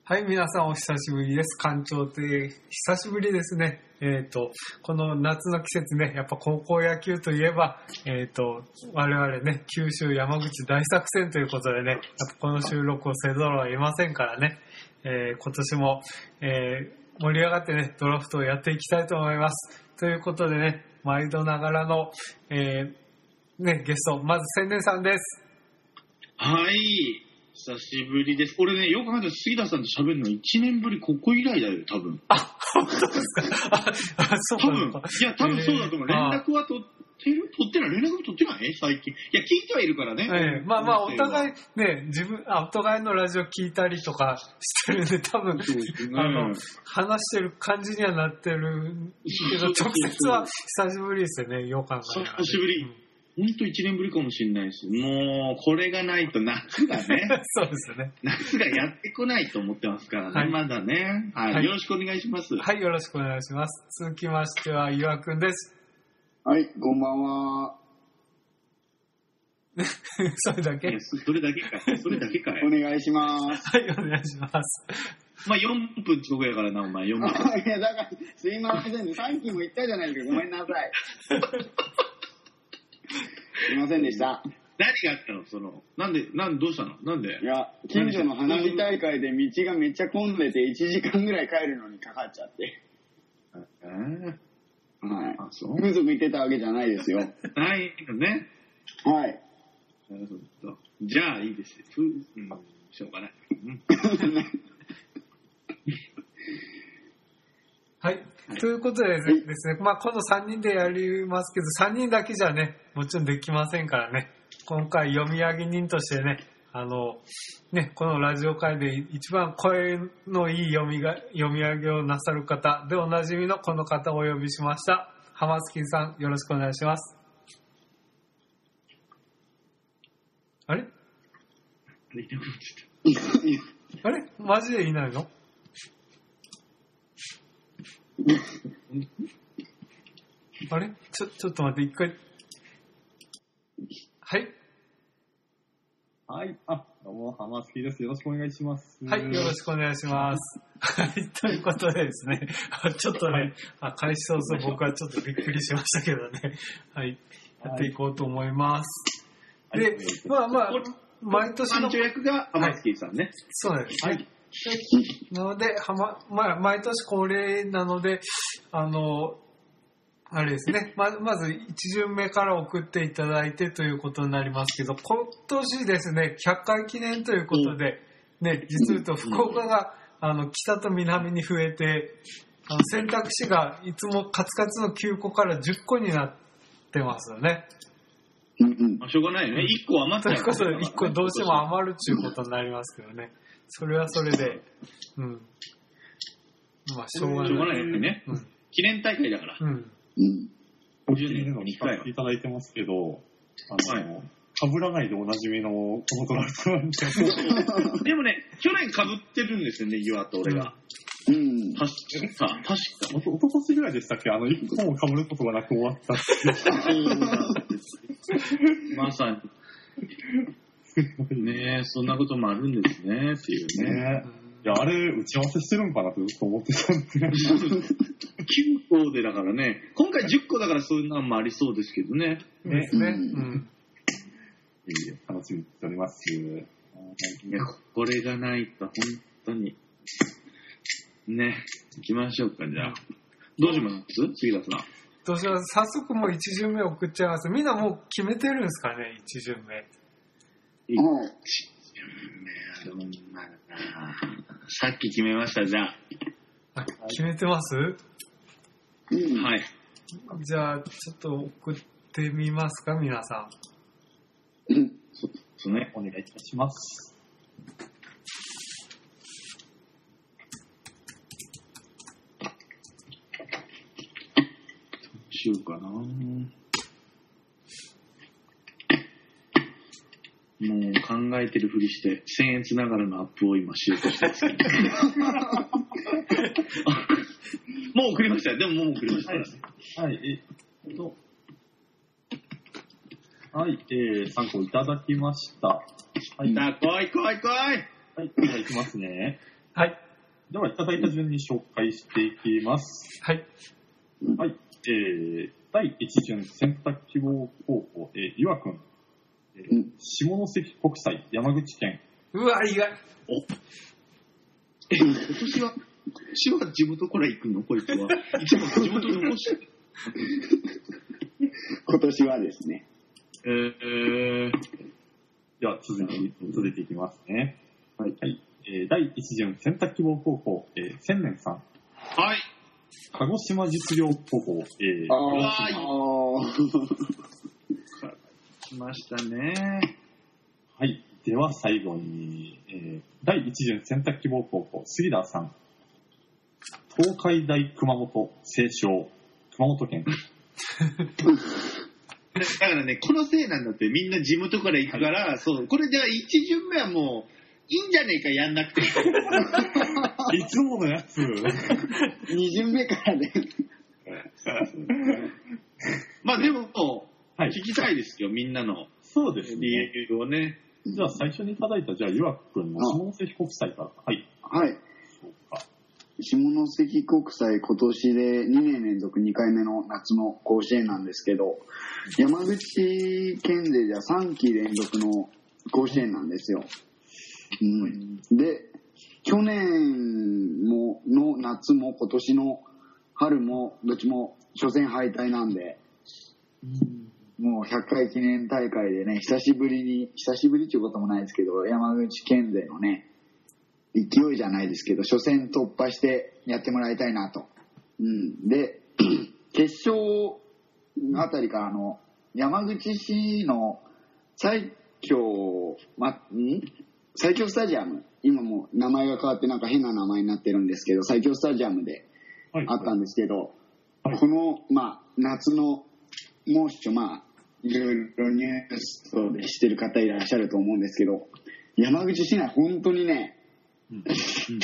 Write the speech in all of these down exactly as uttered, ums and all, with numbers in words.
はい、皆さんお久しぶりです。館長で久しぶりですね。えっ、ー、と、この夏の季節ね、やっぱ高校野球といえば、えっ、ー、と、我々ね、九州山口大作戦ということでね、やっぱこの収録をせざるを得ませんからね、えー、今年も、えー、盛り上がってね、ドラフトをやっていきたいと思います。ということでね、毎度ながらの、えー、ね、ゲスト、まず千年さんです。 はい。久しぶりです。俺ね、よく考えたら杉田さんと喋るのいちねんぶり、ここ以来だよ、多分。 あ、本当ですか。あ、あそうか。 多分。いや、多分そうだと思う。えー、連絡は取ってる取ってない連絡取ってない最近。いや、聞いてはいるからね。 えー、まあまあ、お互いね、自分、あ、お互いのラジオ聞いたりとかしてるんで、多分、ね、あの、話してる感じにはなってるけど、直接は久しぶりですよね、よう考えたら。 久しぶり。うんほんといちねんぶりかもしれないし、もう、これがないと夏がね、 そうですよね。 夏がやってこないと思ってますからね、はい、まだね、はい、はい。よろしくお願いします。 はい、よろしくお願いします。続きましては、岩くんです。 はい、こんばんは。 それだけそれだけかい。それだけかい。 お願いします。 はい、お願いします。 まあよんぷん遅刻やからな、お前、よんぷん。 いや、だから、すいませんね。さっきも言ったじゃないか、ごめんなさい。すいませんでした。 何があったのその、なんで、なんどうしたのなんでいや、近所の花火大会で道がめっちゃ混んでていちじかんぐらい帰るのにかかっちゃって。 えー、 はい。 あ、そう。 風俗行ってたわけじゃないですよ。 ないのね。 はい。 なるほど。じゃあいいです。ふ、うん、しょうがない。うんはい。ということでですね、まあ、今度さんにんでやりますけど、さんにんだけじゃね、もちろんできませんからね、今回読み上げ人としてね、あの、ね、このラジオ界で一番声のいい読みが、読み上げをなさる方でおなじみのこの方をお呼びしました。浜月さん、よろしくお願いします。あれあれマジでいないのあれちょ、ちょっと待って、一回。はい。 はい。あ、どうも、浜月です。よろしくお願いします。 はい、よろしくお願いします。はい、ということでですね、ちょっとね、あ開始早々僕はちょっとびっくりしましたけどね、はい、やっていこうと思います。はい、で、まあまあ、毎年の。 班長役が浜月さんね。はい、 そうですね。はいなので、はま、まあ、毎年恒例なので、あの、あれですね、ま、まず一巡目から送っていただいてということになりますけど、今年ですね、ひゃっかい記念ということで、ね、実を言うと福岡が、あの、北と南に増えて、あの選択肢がいつもカツカツのきゅうこからじゅっこになってますよね。 うんうん。しょうがないよね。いっこ余っちゃう、 ということで、いっこどうしても余るっていうことになりますけどね。それはそれで、うん。まあ、しょうがない。 しょうがないよね。うん、記念大会だから。 うん。 うん。ごじゅうねんの使っていただいてますけど、あの、はい、被らないでおなじみのこのドラフトなんですよ。 でもね、去年被ってるんですよね、岩と俺が。 うん。 確か、確か。 おと、おととしぐらいでしたっけあの、いっこも被ることがなく終わったっていう。 まさに。ねえ、そんなこともあるんですね、っていうね。 いや、あれ、打ち合わせしてるんかなってずっと思ってたんで。 きゅうこでだからね、今回じゅっこだからそういうのもありそうですけどね。 ね。ね。うん。 楽しみにしております。 いや、これがないと本当に。ね、行きましょうか、じゃあ。どうします杉田さん。 どうします？早速もう一巡目送っちゃいます。みんなもう決めてるんですかね、一巡目。 一巡目はどんなさっき決めました、じゃあ。 あ、決めてます？ うん、はい。 じゃあ、ちょっと送ってみますか、皆さん。うん。そうですね。 お願いいたします。 どうしようかな。もう考えてるふりして、僭越ながらのアップを今しようとしてますけど。もう送りましたよ。でももう送りました。 はい。はい、えっと。はい、えー、さんこいただきました。はい。 来い来い来いはい、じゃあいきますね。 はい。 では、いただいた順に紹介していきます。 はい。 はい。えー、だいいち巡選択希望高校、えー、ゆわくん、えー、下関国際、山口県。 うわ、意外。 おえ、今年は、今年は地元から行くのこいつは。いつも地元残して。 今年はですね。 えー、 では続いて、続いていきますね。はい。はい。えー、だいいち巡選択希望高校、えー、千年さん。 はい。 鹿児島実業高校、えー、 あー、あー。 来ましたね。 はい。では最後に、えー、だいいち巡選択希望高校、杉田さん。東海大熊本、清少、熊本県。 だからね、このせいなんだって、みんな地元から行くから、はい、そう、これじゃあいち巡目はもう、いいんじゃねえか、やんなくて。 いつものやつ。 に巡目からね。 まあでも、 はい、 聞きたいですよ、みんなの。 そうですね。 理由をね。 じゃあ最初にいただいた、じゃあ、ゆわくんの下関国際から。はい。 はい。 そうか。 下関国際、今年でにねん連続にかいめの夏の甲子園なんですけど、山口県でじゃさんき連続の甲子園なんですよ。うん、で、去年もの夏も今年の春もどっちも初戦敗退なんで、うん、もうひゃっかい記念大会でね、久しぶりに、久しぶりっていうこともないですけど、山口県勢のね、勢いじゃないですけど、初戦突破してやってもらいたいなと。うん、で、決勝あたりからあの、山口市の最強、ま、ん最強スタジアム、今もう名前が変わってなんか変な名前になってるんですけど、最強スタジアムであったんですけど、はいはい、この、まあ、夏の猛暑、まあ、いろいろニュースでしてる方いらっしゃると思うんですけど、山口市内本当にね、うん、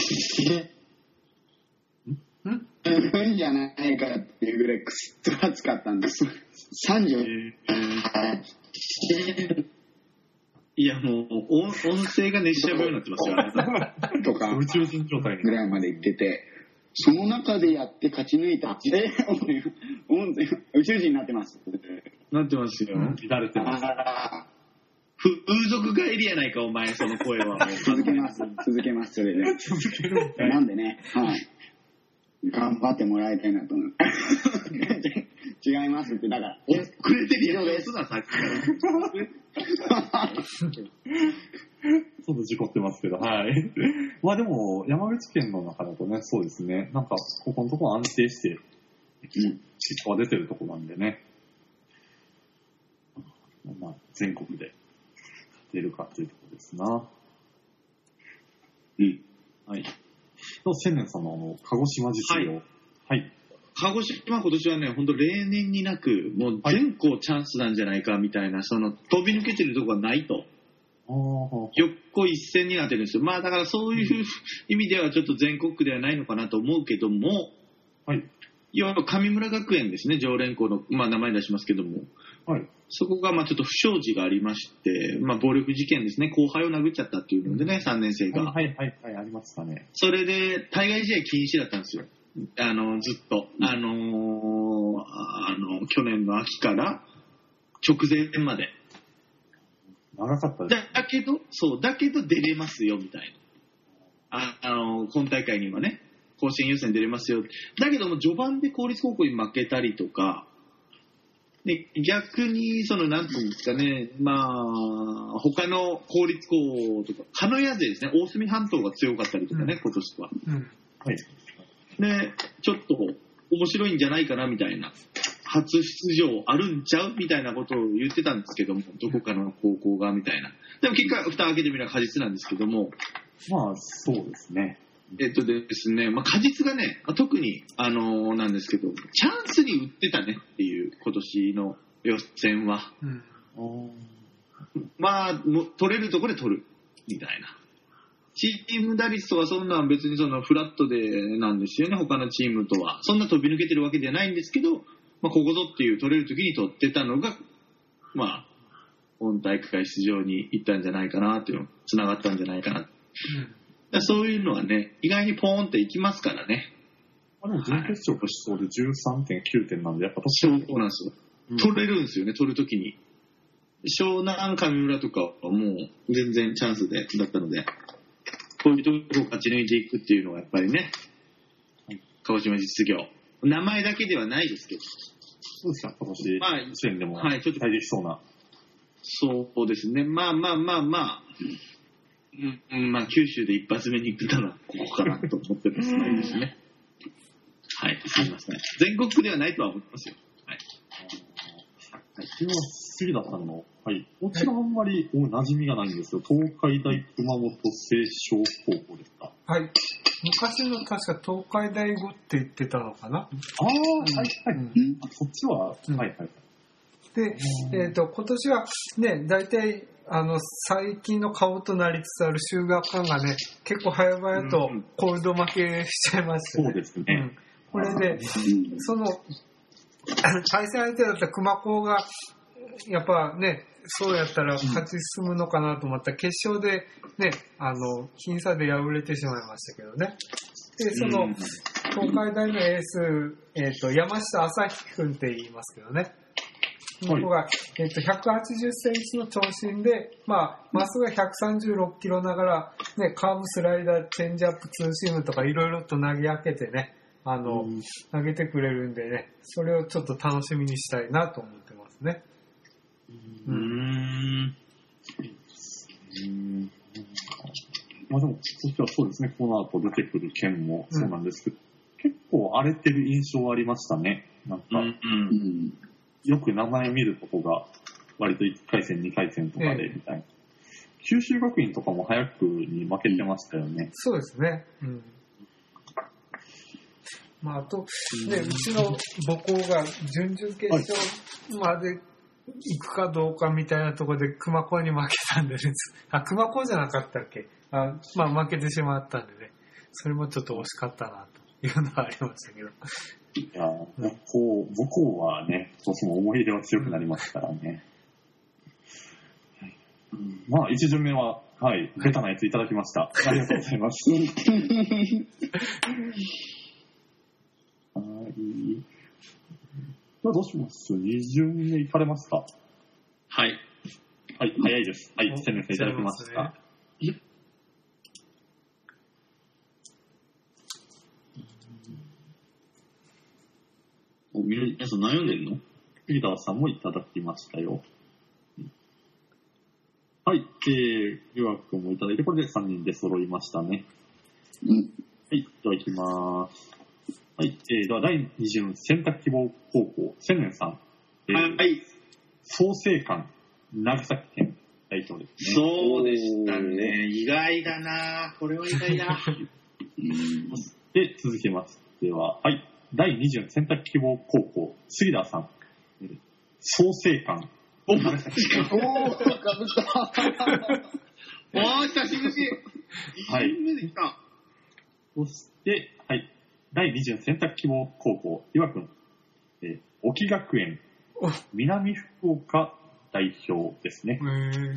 うん、んじゃないかっていうぐらいくっそ暑かったんです。さんじゅうはちいやもう音、音声が熱射病になってますよ、ね、 とか、 宇宙人状態ぐらいまで行ってて、その中でやって勝ち抜いた、え、音声、宇宙人になってます。 なってますよ。乱れてます。 風俗帰りやないか、お前、その声は。 続けます、続けます、それで。 続けるなんでね、はい。頑張ってもらいたいなと思う。違いますって、だから。 え、くれてるよですな、さっきから。 ちょっと事故ってますけど、はい。まあでも、山口県の中だとね、そうですね、なんか、ここのところ安定して、結果は出てるところなんでね。まあ、全国で出るかっていうところですな。 うん。 はい。と、千年さんのあの、鹿児島実業。はい。はい、 鹿児島今年はね、本当例年になく、もう全校チャンスなんじゃないかみたいな、その、飛び抜けてるところがないと。よっこ一戦になってるんですよ。まあだからそういう意味ではちょっと全国区ではないのかなと思うけども、 はい。 いわば神村学園ですね、常連校の、まあ名前出しますけども。 はい。 そこがまあちょっと不祥事がありまして、まあ暴力事件ですね、後輩を殴っちゃったっていうのでね、さんねん生が。 はいはいはい、ありましたね。 それで対外試合禁止だったんですよ。あの、ずっと。あのー、あの、去年の秋から直前まで。 長かったです、ね。 だけど、そう、だけど出れますよ、みたいな。あ、あの、今大会にはね、甲子園予選出れますよ。だけども、序盤で公立高校に負けたりとか、で逆に、その、なんていうんですかね、まあ、他の公立校とか、鹿屋勢ですね、大隅半島が強かったりとかね、うん、今年は。 うん。はい。 で、ちょっと面白いんじゃないかな、みたいな。初出場あるんちゃうみたいなことを言ってたんですけども、どこかの高校がみたいな。でも結果、蓋開けてみれば果実なんですけども。 まあ、そうですね。 えっとですね、まあ、果実がね、特に、あのー、なんですけど、チャンスに打ってたねっていう、今年の予選は。うん、まあ、も取れるところで取る、みたいな。チーム打率とかそんなん別にそのフラットでなんですよね、他のチームとは。そんな飛び抜けてるわけではないんですけど、まあ、ここぞっていう取れる時に取ってたのが、まあ、本大会出場に行ったんじゃないかなっていうの、繋がったんじゃないかな。 そういうのはね、意外にポーンっていきますからね。 あでも準決勝としそうで じゅうさんてんきゅうてんなんで、やっぱそうなんですよ。うん、取れるんですよね、取るときに。湘南、上村とかはもう全然チャンスでだったので、こういうところを勝ち抜いていくっていうのはやっぱりね、鹿児島実業。名前だけではないですけど。 そうですか、今年、まあ、いちねんでもはい、ちょっと期待できそうな。 そうですね。まあまあまあまあ、うん、まあ九州で一発目に行ったのはここかなと思ってますね。はい、すみません。全国区ではないとは思ってますよ。はい。 はい、今、杉田さんの、はい、こちらあんまりお馴染みがないんですよ。東海大熊本清少高校ですか。 はい。昔の確か東海大五って言ってたのかな。ああ、はいはい。うん、そっちは、うん、はいはい。 で、えっと、今年はね、大体、あの、最近の顔となりつつある秀岳館がね、結構早々とコールド負けしちゃいましたね。 そうですね。うん、 これで、その、対戦相手だった熊高が、やっぱね、そうやったら勝ち進むのかなと思ったら、決勝でね、あの、僅差で敗れてしまいましたけどね。で、その、東海大のエース、えっと、山下朝日君って言いますけどね。この子が、えっと、ひゃくはちじゅっセンチの長身で、まあ、まっすぐがひゃくさんじゅうろっキロながら、ね、カーブ、スライダー、チェンジアップ、ツーシームとかいろいろと投げ分けてね、あの、投げてくれるんでね、それをちょっと楽しみにしたいなと思ってますね。 うーん。 うん。まあでも、そっちはそうですね、この後出てくる件もそうなんですけど、うん、結構荒れてる印象はありましたね。なんか、うんうんよく名前見るとこが割といっかい戦にかい戦とかでみたいな、ええ、九州学院とかも早くに負けてましたよね。 そうですね、うんまあ、あと、ね、うちの母校が準々決勝まで行くかどうかみたいなところで熊高に負けたんで、ね、あ熊高じゃなかったっけあ、まあ、負けてしまったんでね、それもちょっと惜しかったなというのはありましたけど。 いや母校、母校はね、どうしても思い入れは強くなりますからね。うん、まあ、一巡目は、はい、ベタなやついただきました。ありがとうございます。はい。じゃあどうしますに巡目行かれますか。 はい。 はい、早いです。はい、千年さんいただきました。 お、皆さん悩んでんの？ 杉田さんもいただきましたよ。はい、えー、ゆわくんもいただいて、これでさんにんで揃いましたね。 うん、 はい、では行きまーす。はい、えー、ではだいに巡選択希望高校、千年さん。 えー、はい。 創成館、長崎県代表ですね。 そうでしたね。意外だなこれは意外だ。 で、続けましては、はい。だいに巡選択希望高校、杉田さん、創成館、 おー、かぶった。おー、久しぶり。 はい。 できた。 そして、はい。だいに巡選択希望高校、岩くん、えー、沖学園、南福岡代表ですね。はい。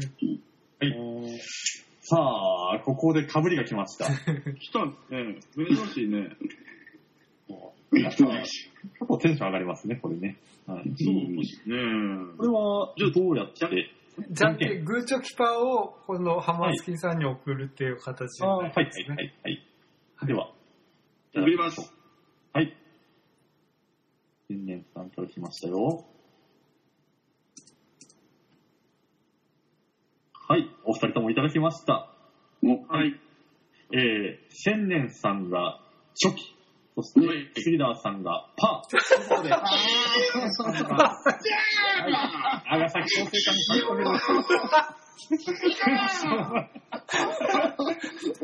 さあ、ここで被りが来ました。 来たね。珍しいね。 結構テンション上がりますね、これね。はい、そうですね。これは、じゃあどうやって、 じゃんけん、グーチョキパーをこのハマスキさんに送るっていう形になりますね。 はい、はい、はい、はい。では、 送ります。 はい。新年さんから来ましたよ。はい、お二人ともいただきました。 はい。 えー、千年さんが初期。そして、杉田さんがパー。そうです。あー長崎創成館に書き込みます。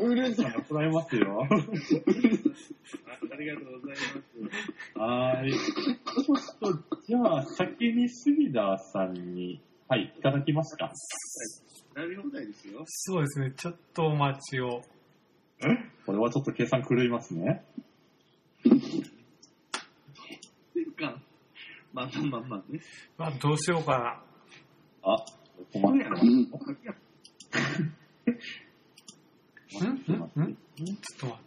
うるさい。ございますよ。 ありがとうございます。 はい。ちょっと、じゃあ、先に杉田さんに、はい、いただきますか。 選び放題ですよ。 そうですね。ちょっとお待ちを。 これはちょっと計算狂いますね。 まあまあまあまあね。 まあどうしようかな。 あ、困ったな。 うんうんちょっと待って。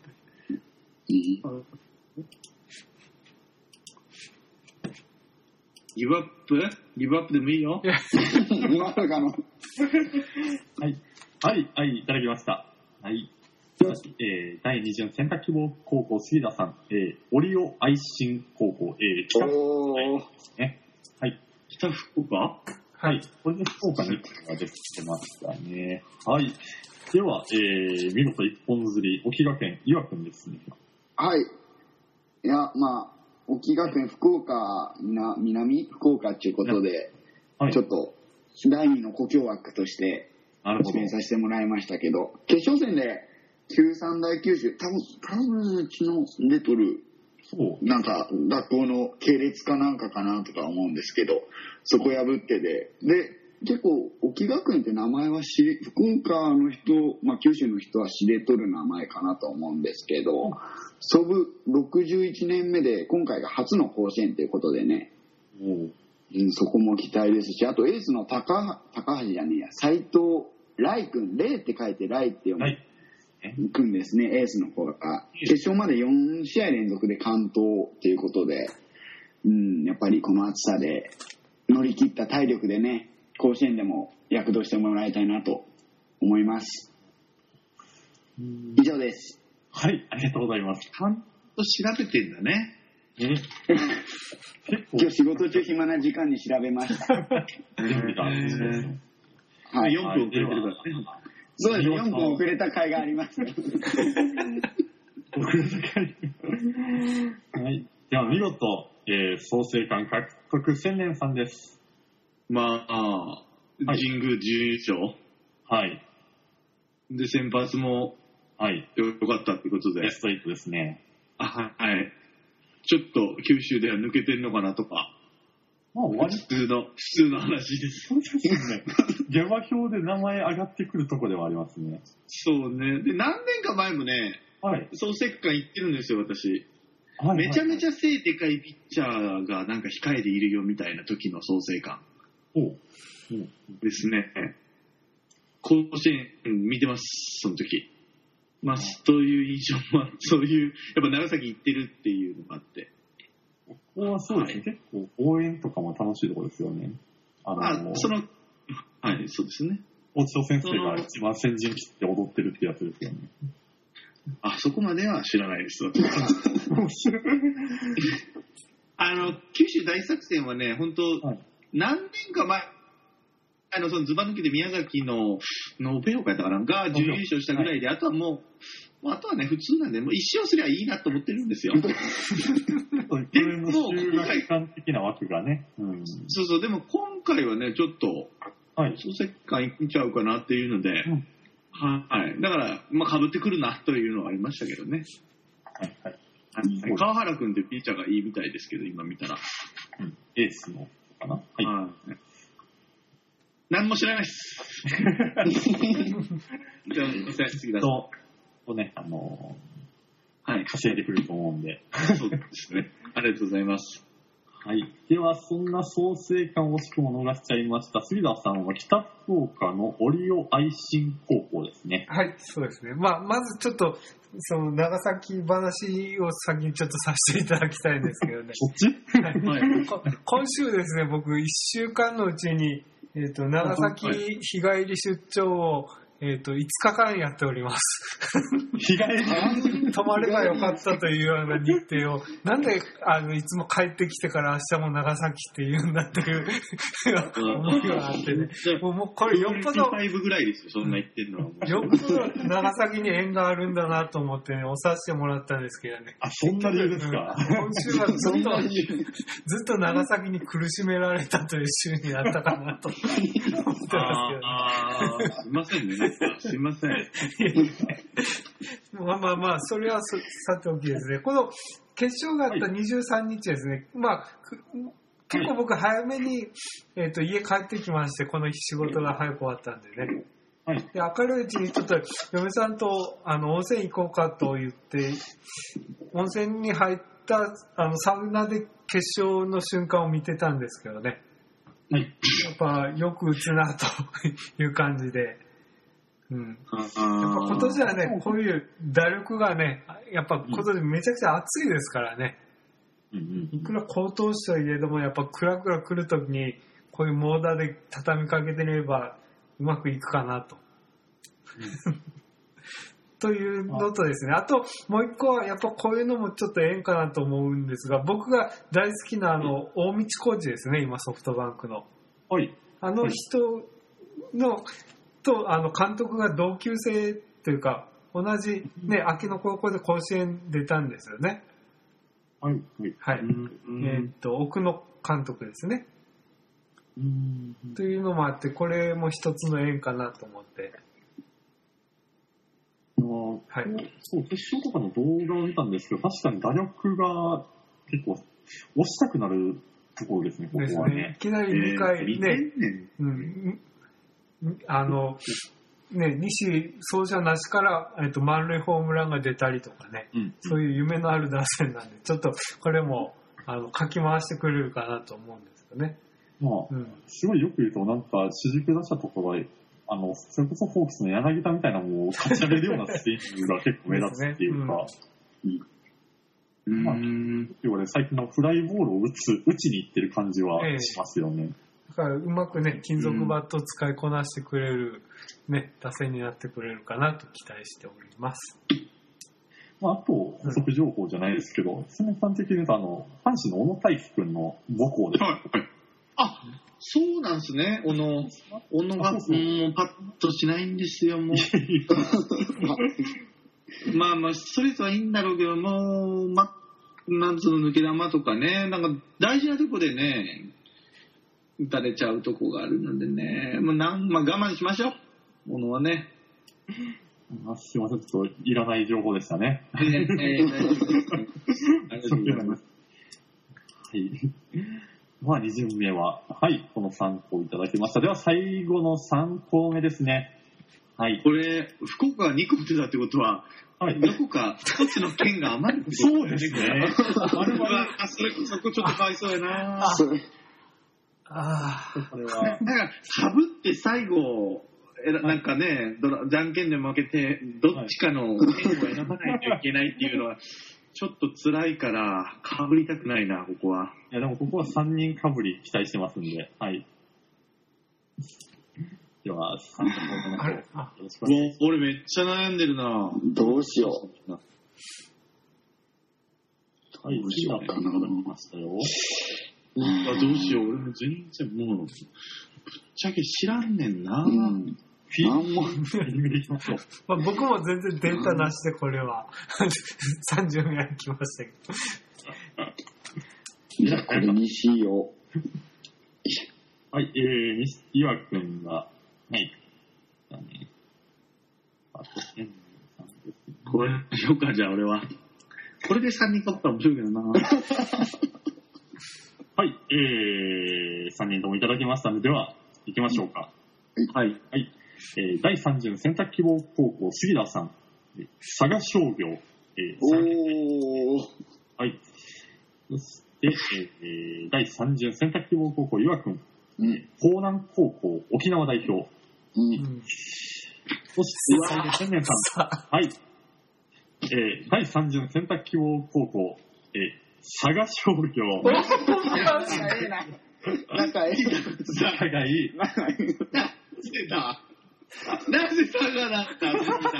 ギブアップギブアップでもいいよ。 今あるかな。はい。 はい、はい、いただきました。はい。えー、だいに巡選択希望高校杉田さん、えー、オリオ愛心高校、えー、北福岡ですね。はい。 北福岡はい。これで福岡にが出てましたね。はい。では、えー、見事一本釣り、沖学園、岩くんですね。 はい。いや、まあ、沖学園、福岡、な南福岡っていうことで、はい、ちょっと、だいにの故郷枠として、指名させてもらいましたけど、決勝戦で、きゅうさん大九州、多分、多分うちの出とる、そうなんか、学校の系列かなんかかなとか思うんですけど、そこ破ってで、で、結構、沖学園って名前は知り、福岡の人、まあ九州の人は知れとる名前かなと思うんですけど、創部ろくじゅういちねんめで、今回が初の甲子園ということでね、うんうん、そこも期待ですし、あとエースの高、高橋じゃねえや、斉藤来君、レイって書いて来って読む。はいくんですね、エースの方が。決勝までよん試合連続で完投ということで、うん、やっぱりこの暑さで乗り切った体力でね、甲子園でも躍動してもらいたいなと思います。以上です。 はい、ありがとうございます。 ちゃんと調べてんだね。 え今日仕事中暇な時間に調べました。 はい、よんぷん遅れてるからね。 そうですね、よんぷん遅れた回があります。遅れた回。はい。では、見事、えー、創成館獲得千年さんです。 まあ、はい、神宮準優勝。 はい。 で、先発も、 はい。 よかったってことで。 ベストはちですね。 あ、はい。ちょっと、九州では抜けてんのかなとか。 まあ、普通の、普通の話です。 そうですね。ギャバ表で名前上がってくるとこではありますね。 そうね。で、何年か前もね、 はい。 創成館行ってるんですよ、私。 はいはいはい、 めちゃめちゃ背でかいピッチャーがなんか控えでいるよみたいな時の創成館。 おう。 ですね。甲子園見てます、その時。まあ、そういう印象も、そういう、やっぱ長崎行ってるっていうのがあって。 ここはそうですね、はい、結構応援とかも楽しいところですよね。 あのー、あ、その、はい、そうですね。 大地先生が一番先陣切って踊ってるってやつですよね。 あ、そこまでは知らないです。あの、九州大作戦はね、本当、はい、何年か前、あの、そのズバ抜きで宮崎の、のべおかやったかな、が準優勝したぐらいで、はい、あとはもう、あとはね、普通なんで、もう一勝すりゃいいなと思ってるんですよ。でも、修学館的な枠がね、うん。 そうそう、でも今回はね、ちょっと、はい、創成館行っちゃうかなっていうので、うん、はい。だから、まあ、被ってくるなというのはありましたけどね。 はいはい。 川原君ってピッチャーがいいみたいですけど、今見たら。 うん、エースのかな。はい。はい、 何も知らないです。じゃあ、すいません、次だと。とね、あのー、はい。稼いでくると思うんで。 そうですね。ありがとうございます。 はい。では、そんな創成館を惜しくも逃しちゃいました。杉田さんは北福岡のオリオ愛心高校ですね。 はい、そうですね。まあ、まずちょっと、その長崎話を先にちょっとさせていただきたいんですけどね。 そっちはい。今週ですね、僕いっしゅうかんのうちに、えっと、長崎日帰り出張を、えっと、いつかかんやっております。 日帰り泊まればよかったというような日程を、なんで、あの、いつも帰ってきてから明日も長崎って言うんだっていう思いがあってね。もう、もうこれよっぽど、 ごぐらいですよ、そんな言ってんのは。 よっぽど長崎に縁があるんだなと思ってね、押させてもらったんですけどね。 あ、そんな理由ですか。 今週はずっと、ずっと長崎に苦しめられたという週になったかなと思ってますけどね。 ああ、すいませんね。すいません。 まあまあまあ、それはさておきですね。この決勝があったにじゅうさんにちですね。はい、まあ、結構僕早めに、えーと、家帰ってきまして、この仕事が早く終わったんでね。はい、で明るいうちにちょっと嫁さんとあの温泉行こうかと言って、温泉に入ったあのサウナで決勝の瞬間を見てたんですけどね。はい、やっぱよく打つなという感じで。 うん。やっぱ今年はね、こういう打力がね、やっぱ今年めちゃくちゃ暑いですからね。うん、いくら好投手といえども、やっぱクラクラ来るときに、こういう猛打で畳みかけてればうまくいくかなと。うん、というのとですね、あともう一個はやっぱこういうのもちょっとええんかなと思うんですが、僕が大好きなあの、大道コーチですね、今ソフトバンクの。はい。あの人の、とあの監督が同級生というか、同じね、秋の高校で甲子園出たんですよね。はい。はい。えー、っと、奥野監督ですね。うんというのもあって、これも一つの縁かなと思って。 はい。そう、決勝とかの動画を見たんですけど、確かに打力が結構押したくなるところですね、ここはね。ね、 いきなりにかいね、えー、うん、あの、ね、西走者なしから、えっと、満塁ホームランが出たりとかね、うんうん、そういう夢のある打線なんで、ちょっとこれもあのかき回してくれるかなと思うんですよね。 まあ、うん、すごいよく言うと、なんか主軸打者とかが、あの、それこそホークスの柳田みたいなものを勝ち上げるようなスイングが結構目立つっていうか、うん、まあ、要はね、最近のフライボールを打つ、打ちにいってる感じはしますよね。ええだからうまくね、金属バットを使いこなしてくれる、ね、打線になってくれるかなと期待しております。 まあ、あと、補足情報じゃないですけど、その端的に言うと、あの、阪神の小野大輝くんの母校です。はい。 あ、そうなんですね。小野、小野が、もうパッとしないんですよ、もう。まあまあ、ストレートはいいんだろうけど、もう、ま、なんつうの抜け球とかね、なんか大事なとこでね、打たれちゃうとこがあるのでね、もうなんまあ、我慢しましょう、ものはね。 あすいません、ちょっといらない情報でしたね。えー、えー、大丈夫です。はい。まあ、に巡目は、はい、このさんこいただきました。では、最後のさんこめですね。 はい。これ、福岡がにこ出たってことは、はい、どこかひとつの県が余るってことそうですね。 あれは、それこそちょっとかわいそうやな。ああ、これは。なんか、かぶって最後、なんかね、じゃんけんで負けて、どっちかの県を選ばないといけないっていうのは、ちょっと辛いから、かぶりたくないな、ここは。 いや、でもここはさんにんかぶり期待してますんで、はい。では、さんこめの方、よろしくお願いします。 もう、俺めっちゃ悩んでるな。 どうしよう。 はい、どうしようかな。ましたよ。 あどうしよう、俺も全然もう、ぶっちゃけ知らんねんな。うん、フィンもまあ僕も全然データなしでこれはさんじゅうめ来ましたけど。 いや、これにしよう。 はい、えー、岩くんが、はい。 あと、えんさんですね。これ、ようか、じゃあ俺は。これでさんにん勝ったら面白いけどな。 はい、えー、さんにんともいただきましたので、では、行きましょうか。はい。はい。えー、だいさん巡選択希望高校、杉田さん。佐賀商業。えー、おー。はい。そして、えー、だいさん巡選択希望高校、岩くん。うん。江南高校、沖縄代表。うん。そして、千年さん。はい。えー、だいさん巡選択希望高校、えー、佐賀商業。仲いいな。 仲いい。 仲がいい。 仲いい。なぜだなぜ佐賀だった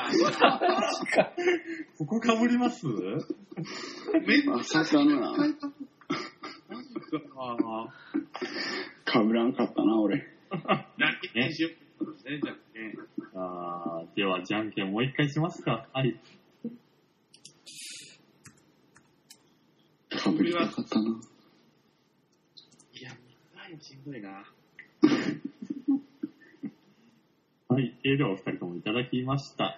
ここかぶりますまさかのな。かぶらんかったな、俺。 何にしよう。ね、じゃね。あでは、じゃんけんもう一回しますか。はい。 かぶりたかったな。 いや、見たいしんどいな。 はい、えー、ではお二人ともいただきました。はい、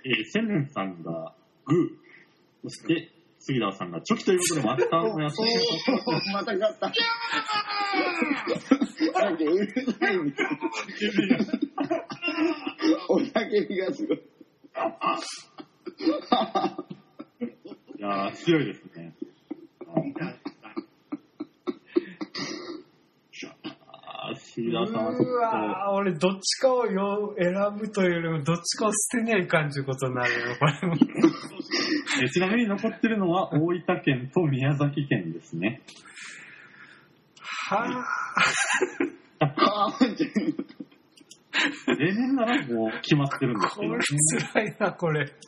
えー、千年さんがグー、そして杉田さんがチョキということで、またおやすみなさい。 また勝った。だけうるさいみたいな。お酒火がすごい。 いやー、強いですね。 杉田さんはちょっと。 うわー、俺どっちかをよ選ぶというよりもどっちかを捨てにはいかんということになるよ、これも。 えちなみに残ってるのは大分県と宮崎県ですね。 はぁ。 はぁって。 例年ならもう決まってるんですけど、ね。 これ辛いな、これ。よ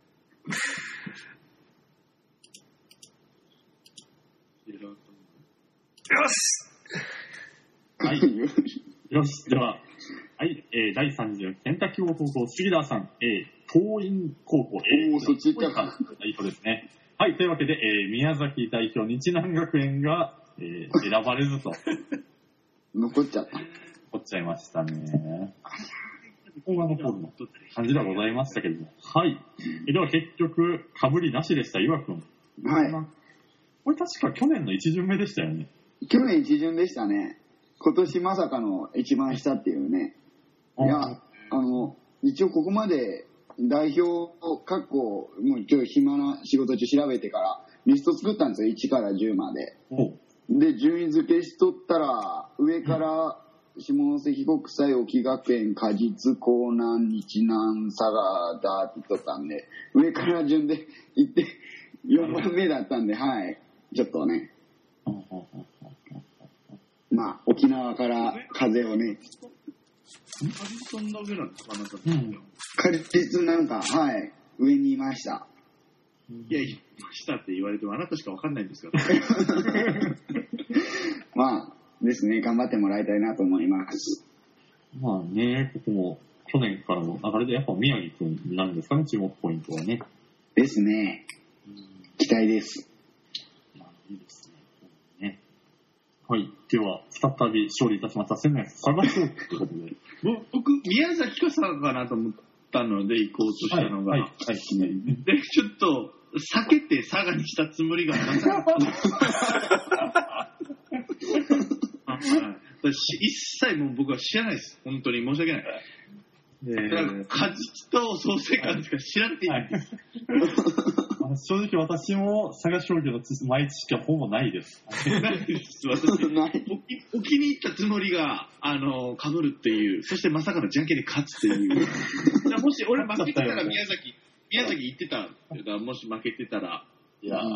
しはい。よし、では、はい、えー、だいさんじゅうケンタッキー高校、杉田さん、えー、桐蔭高校、えー、 おー、そっち行ったか。 はい、そうですね。はい、というわけで、えー、宮崎代表、日南学園が、えー、選ばれずと。 残っちゃった。 残っちゃいましたね。ここが残るの感じではございましたけども。はい。えでは結局、かぶりなしでした、岩君。 はい。 これ確か去年の一巡目でしたよね。 去年一巡でしたね。今年まさかの一番下っていうね。いや、あの、一応ここまで代表各校、もうちょっと暇な仕事中調べてからリスト作ったんですよ、いちからじゅうまで。で、順位付けしとったら、上から下関国際、沖学園、果実、江南、日南、佐賀だって言っとったんで、上から順で行ってよんばんめだったんで、はい。ちょっとね。まあ、沖縄から風をね。 果実そんな上なんですか、あなた。 うん。 果実なんか、はい、上にいました。 いや、いましたって言われてもあなたしかわかんないんですよ。 まあ、ですね、頑張ってもらいたいなと思います。 まあね、ここも去年からの流れでやっぱ宮城くんなんですかね、注目ポイントはね。 ですね。期待です。 まあ、いいですね。ね。はい。では、再び勝利いたしました仙台佐賀ということで。 僕、宮崎か佐賀かなと思ったので行こうとしたのが、 はいはいはい、 で、ちょっと避けて佐賀にしたつもりがなかった。一切もう僕は知らないです。本当に申し訳ない。えー、だから果実と創生館しか知らないんです。 はい、正直私も佐賀商業の前知識はほぼないです。 ないです。私お気に入ったつもりがあの被るっていう、そしてまさかのじゃんけんで勝つっていう。もし俺負けてたら宮崎宮崎行ってたけど、もし負けてたら、 いやー、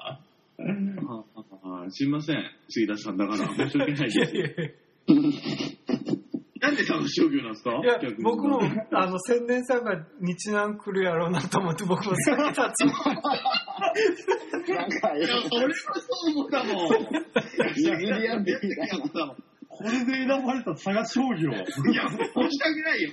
うん、すいません杉田さんだから申し訳ないです。なんで佐賀商業なんですか？ いや、僕も、あの、千年さんが日南来るやろうなと思って、僕も避けたつもり。 なんか、 いや、俺もそう思ったもん。 譲り合ってみたいな。 これで選ばれた佐賀商業。いや、 申し訳ないよ。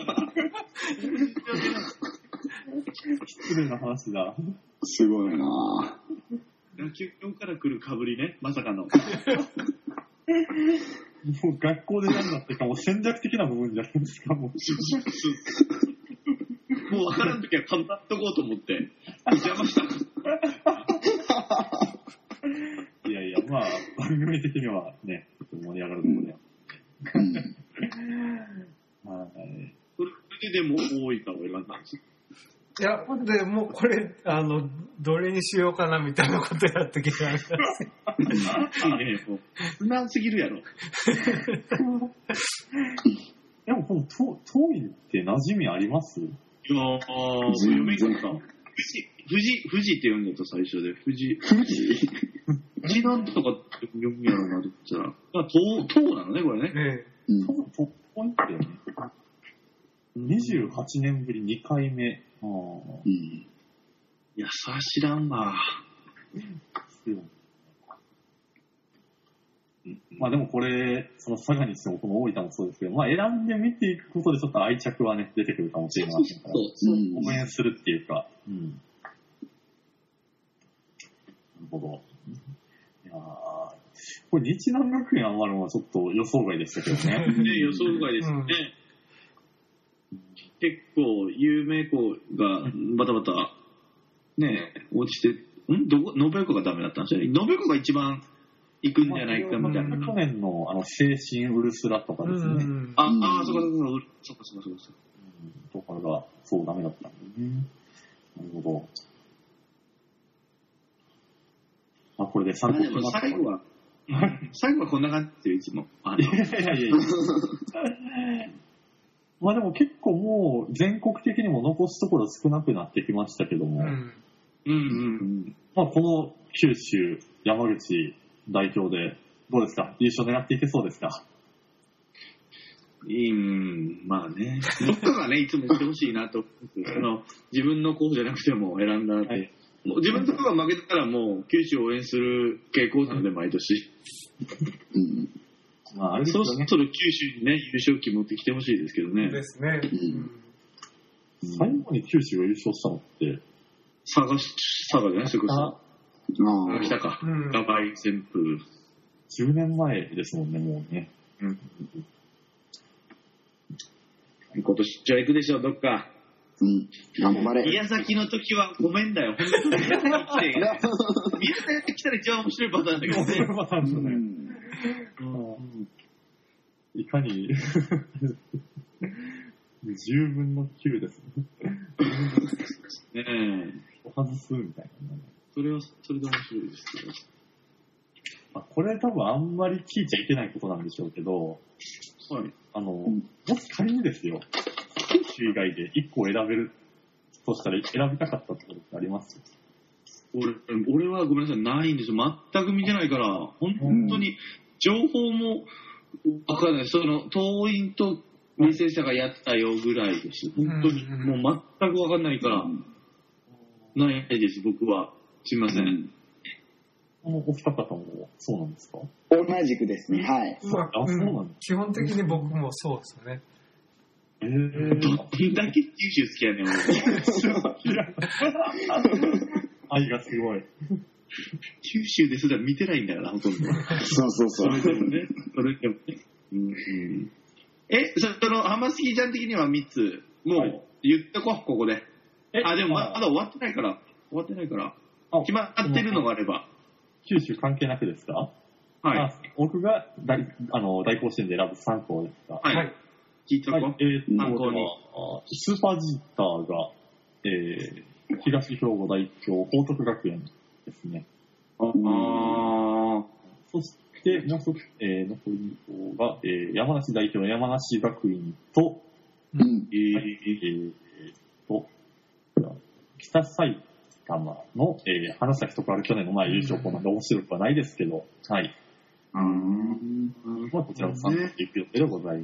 失礼な話だ。 すごいなぁ。 野球から来るかぶりね、まさかの。 もう学校でやるんだってか、もう戦略的な部分じゃないですか、もう。 もう分からんときはかぶっとこうと思って、邪魔した。 いやいや、まあ、番組的にはね、盛り上がるところで。 はい。それででも大分を選んだんですよ。 いや、でもうこれ、あの、どれにしようかなみたいなことやってきたんですよ。 素直すぎるやろ。 でも、この遠いって馴染みあります？ いやー、読めんかった。富士、富士、富士って読んだと最初で、富士。 富士富士なんとかって読むやろうなと思ったら、東、東なのね、これね。 ええ。遠いってよね。にじゅうはちねんぶりにかいめ。あうん、 いや、さあ知らんわ。 まあでもこれ、その佐賀にしてもこの大分もそうですけど、まあ選んで見ていくことでちょっと愛着はね、出てくるかもしれませんから、応援するっていうか、うん。なるほど。いやこれ日南学園余るのはちょっと予想外でしたけどね。 ね、予想外ですね。うん、結構有名校がバタバタね落ちて、んどこ延岡がダメだったんですよね。延岡が一番行くんじゃないかみたいな。 去年のあの精神ウルスラとかですね。 ああ、そこそこそこそこそこ。 とかがそうダメだったんでね。なるほど。あこれで参考になった。 最後は、 最後はこんな感じですよ、いつも。あのいやいやいやまあでも結構もう全国的にも残すところ少なくなってきましたけども、うん、 うんうんうんまあこの九州、山口代表でどうですか、優勝狙っていけそうですか？ うん、まあね。どっかがね、いつも言ってほしいなと。その自分の候補じゃなくても選んだって。はい、もう自分のところが負けたらもう九州を応援する傾向なので、毎年。うんまあ、あれですよね、そろそろ九州にね、優勝旗持ってきてほしいですけどね。 ですね。 うん、最後に九州が優勝したのって、 佐賀、佐賀じゃないそれこそ。ああ、来たか。ガバイ旋風。 じゅうねんまえですもんね、もうね。うん今年じゃ行くでしょ、どっか。 うん。頑張れ。 宮崎の時はごめんだよ。本当に宮崎来て。宮崎来たら一番面白いパターンだけどね。面白いパターンだね。 うんいかにじゅうぶんのきゅうですね。 ねえ。 外すみたいな、ね。 それは、それで面白いですけど。 あこれ多分あんまり聞いちゃいけないことなんでしょうけど、はい。あの、もし仮にですよ、九州以外でいっこ選べるとしたら選びたかったところってあります？ 俺、俺はごめんなさい、ないんですよ。全く見てないから、本当に情報もわからない。その、党員と民生社がやってたよぐらいです。本当に、もう全くわかんないから、ないです、僕は。すいません。 お二方もそうなんですか？ 同じくですね、はい。 まあ、 あ、そうなんです。 基本的に僕もそうですよね。 えー、どんだけ九州好きやねん、 愛がすごい。 九州ですら見てないんだよな、ほとんど。 そうそうそう。 それでもね、それでもね。うん、え、その、ハマスキーちゃん的にはみっつ、もう言ってこ、ここで。あ、でもまだ終わってないから、終わってないから、決まってるのがあれば。 九州関係なくですか？はい。僕が大あの大甲子園で選ぶさん校ですか？ はい。聞いたか、はい、えー、参考に。 スーパージーターが、えー、東兵庫代表、報徳学園ですね。ああ。そして、もう一つ、えー、残りの方が、えー、山梨代表、山梨学院と、うん、えー、えー、と、北埼玉の、えー、花咲徳栄去年の前優勝校なんで面白くはないですけど、はい。うん。まあ、こちらも参加していく予定でございます。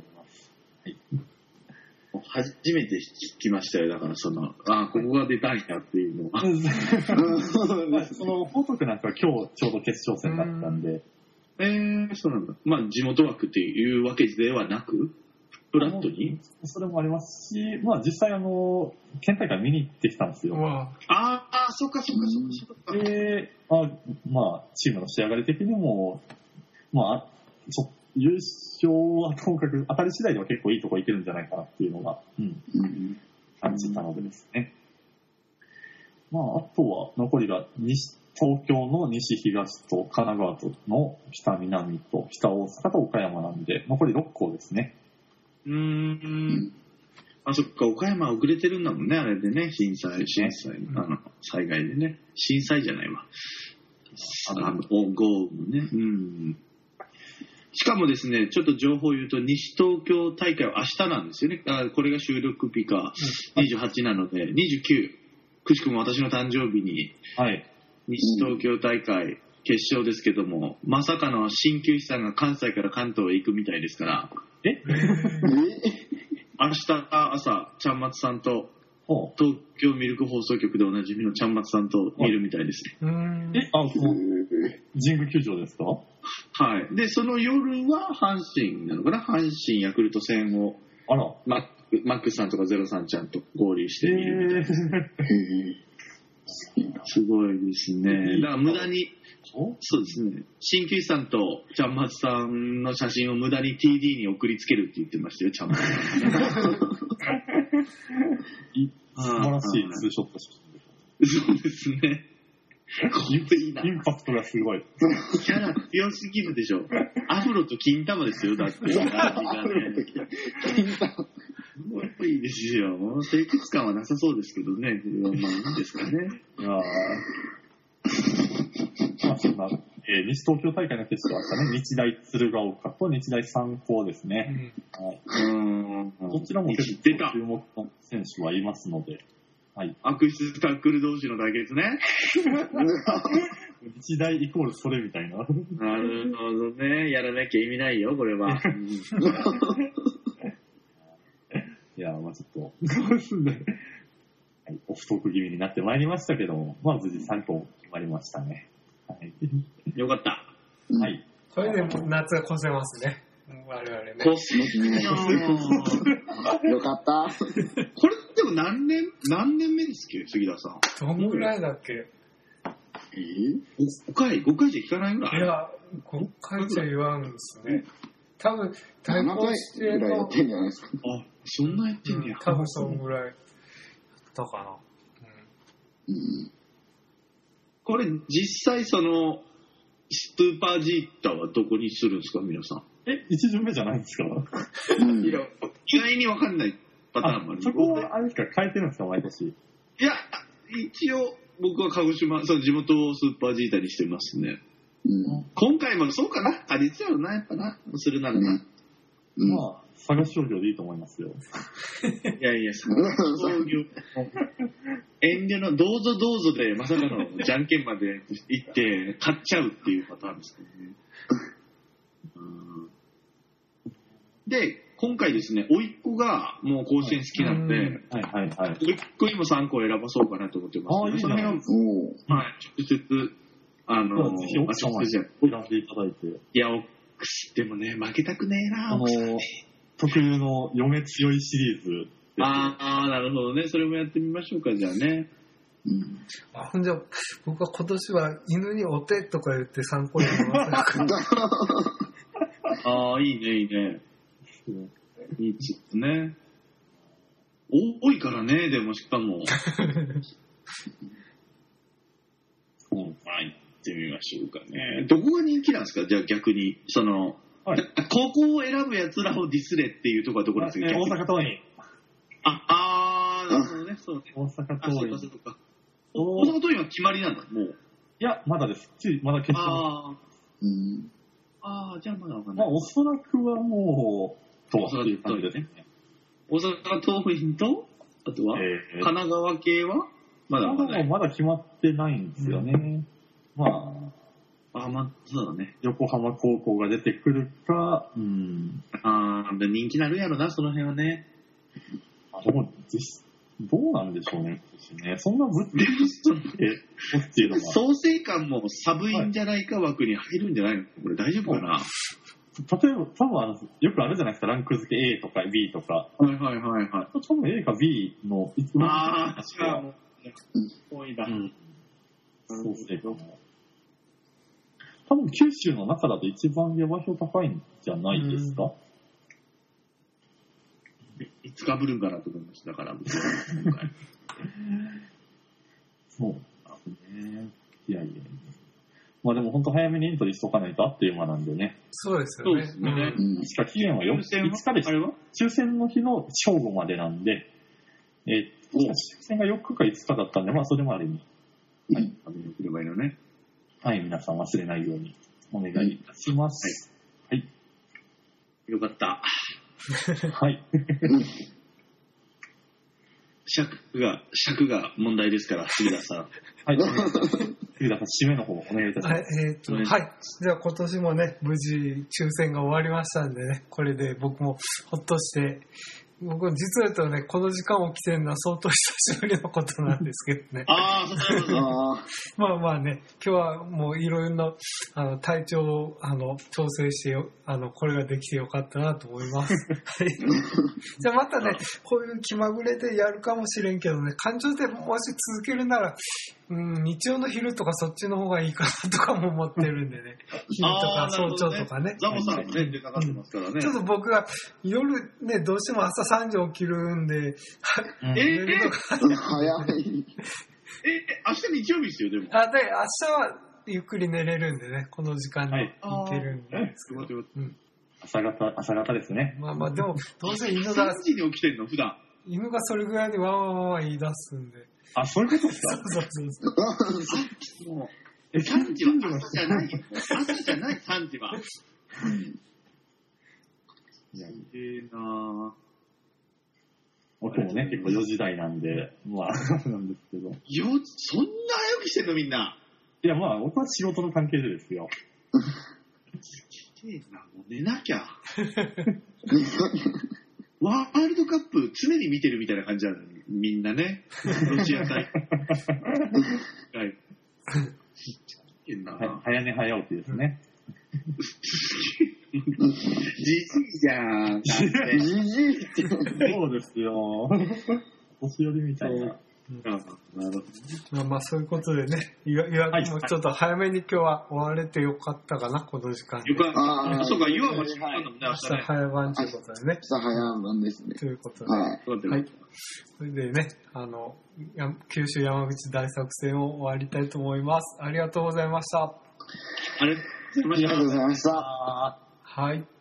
はい。 初めて聞きましたよ。だからその、ああ、ここが出たんやっていうのは。 その、報徳なんかは今日ちょうど決勝戦だったんで。 えー、そうなんだ。まあ、地元枠っていうわけではなく、フラットにそれもありますし、まあ実際あの、県大会見に行ってきたんですよ。 ああ、そっかそっかそっか。 で、あまあ、チームの仕上がり的にも、まあ、そ優勝はともかく当たり次第では結構いいとこいけるんじゃないかなっていうのが、うん、うん、感じたのでですね。まあ、あとは残りが西東京の西東と神奈川との北南と北大阪と岡山なんで、残りろっ校ですね。 うーん。あ、そっか、岡山は遅れてるんだもんね、あれでね、震災、震災、あの、災害でね。震災じゃないわ。あの、豪雨ね。うん。しかもですね、ちょっと情報を言うと、西東京大会は明日なんですよね。あこれが収録日か、にじゅうはちなので、にじゅうきゅう、くしくも私の誕生日に、はい、西東京大会決勝ですけども、まさかの鍼灸師さんが関西から関東へ行くみたいですから、え明日朝、ちゃんまつさんと、東京ミルク放送局でおなじみのちゃんまつさんと見るみたいですね。 え、あ、そう。神宮球場ですか？ はい。で、その夜は阪神なのかな？阪神ヤクルト戦を、あら、マック、マックスさんとかゼロさんちゃんと合流して見るみたいです。すごいですね。だから無駄に、そうですね。鍼灸師さんとちゃんまつさんの写真を無駄に ティーディー に送りつけるって言ってましたよ、ちゃんまつさん。 素晴らしいツーショット写真そうですね。 いいな。インパクトがすごい。 キャラ強すぎるでしょ。アフロと金玉ですよ、だって。金玉。すごいですよ。清潔感はなさそうですけどね。これはまあいいですかね。いやまあそんな、 えー、西東京大会の決勝あったね、日大鶴ヶ丘と日大三高ですね。うん。はい、うんこちらも結構注目の選手はいますので。はい。 悪質タックル同士の対決ね。 日大イコールそれみたいな。 なるほどね。やらなきゃ意味ないよ、これは。 いや、まあちょっと、はい、オフトーク気味になってまいりましたけども、まあ無事さんこ決まりましたね。はい、 よかった。 はい。 これで夏が越せますね。我々ね。 越せよかった。 これでも何年、何年目ですっけ、杉田さん。 どのぐらいだっけ？ えー、ごかい ?ご 回じゃ聞かないぐらい？ いや、ごかいじゃ言わんですね。多分、対抗しての。ななかいぐらいやってんじゃないですか。 あ、そんなやってんねや。 多分そのぐらいやったかな。 うん、 これ、実際その、スーパージータはどこにするんですか、皆さん。 え、一巡目じゃないんですか？ うん、いや、意外にわかんないパターンもある。 そこはあれですか、変えてるんですか、毎年。 いや、一応、僕は鹿児島、その地元をスーパージータにしてますね。うん、今回もそうかな。あれですよな、やっぱな。するならな。 うん、まあ、探し商業でいいと思いますよ。 いやいや、探し商業。遠慮の、どうぞどうぞで、まさかのじゃんけんまで行って、買っちゃうっていうパターンですけどね。うんで、今回ですね、甥っ子がもう甲子園好きなんで、はいはいはい。 甥っ子にもさんこ選ばそうかなと思ってます、ね。 ああ、いいね。 その辺を、はい、直接、あのー、 ぜひ奥様に選んでいただいて。 いや、でもね、負けたくねえな、 あのー、特有の嫁強いシリーズ。 ああ、なるほどね。それもやってみましょうか、じゃあね。 うん、あほんじゃ、僕は今年は犬にお手とか言って参考になりますああ、いいね、いいね。いいちょっとね。多いからね、でもしかも。まあ、行ってみましょうかね。どこが人気なんですか、じゃあ逆に。その、はい、高校を選ぶ奴らをディスれっていうところはどこなんですか、 えー、大阪桐蔭。 あ、あー、なるほどね、そうね。 大阪桐蔭。 そうか、大阪桐蔭は決まりなんだ、もう。 いや、まだです。つい、まだ決勝。 あー。うん。あー、じゃあまだわかんない。 まあ、おそらくはもう、とっていう感じですね。 大阪桐蔭と、あとは、えー、神奈川系はまだわかんない。 まだ決まってないんですよね。うん、まあ、 あ、まあ、そうだね。 横浜高校が出てくるか、うん。 あー、人気なるやろな、その辺はね。 あ、でも、どうなんでしょうね。ねそんなぶってる人っていうのは。 創成館も寒いんじゃないか枠に入るんじゃないのこれ大丈夫かな、 例えば、多分あの、よくあるじゃないですか、ランク付け A とか B とか。 はいはいはいはい。 多分 A か B の一番ああ、違う。多いだ。うん。 そうですね。多分九州の中だと一番下馬評高いんじゃないですか、 いつかぶるんかなと思いました。だから、今回。 そうね。いやいや。まあでも本当早めにエントリーしとかないとあっという間なんでね。 そうですよね。 そうですね。 うん、確か期限はよっか、いつかでした。抽選の日の正午までなんで、えー、抽選がよっかかいつかだったんで、まあそれまでに。 はい。食べに来ればいいのね。 はい、皆さん忘れないようにお願いいたします。はい。はい、 よかった。 はい。 尺が、尺が問題ですから、杉田さん。 はい。杉田さん、締めの方お願いいたします。はい。 えー、っと、はい。じゃあ今年もね、無事抽選が終わりましたんでね、これで僕もほっとして、僕実は言うとね、この時間起きてるのは相当久しぶりのことなんですけどね。 ああ、そうですね。 まあまあね、今日はもういろいろなあの体調をあの調整してよ、あの、これができてよかったなと思います。はい。じゃあまたね、こういう気まぐれでやるかもしれんけどね、感情でもし続けるなら、うん、日曜の昼とかそっちの方がいいかなとかも思ってるんでね。昼とか早朝とかね。 ザボさんもね、出かかってますからね、うん。 ちょっと僕が夜ね、どうしても朝さんじ起きるんで、 えー、 早い。 え、明日日曜日ですよ、でも。 あ、で、明日はゆっくり寝れるんでね、この時間に行けるんで。 すごい、すごい。うん。 朝方、朝方ですね。 まあまあ、でも、どうせ犬が。 さんじに起きてんの、普段。 犬がそれぐらいでわーわーわー言い出すんで。 あ、そういうことですか？ そうそうそう。 さんじは朝じゃないよ。朝じゃないさんじは。 いや、いいなぁ。 僕もね、結構よじ台なんで、まあ、なんですけど。 よ、そんな早起きしてんのみんな。 いや、まあ、僕は仕事の関係でですよ。 すげえな、もう寝なきゃ。ワールドカップ常に見てるみたいな感じなのに、みんなね。ロシア対。はい。 は早寝早起きですね。 じじいじゃん。 じじいって。 そうですよ。年寄りみたいな。 うん、なるほど。まあまあそういうことでね、いわいわもうちょっと早めに今日は終われてよかったかな、この時間。 よかった。ああ、そうか、岩は時間だもんね、 明日早番ということでね。 明日早番ですね。 ということで。 はい。 はい。それでね、あの、九州山口大作戦を終わりたいと思います。ありがとうございました。 ありがとうございました。 ありがとうございました。 はい。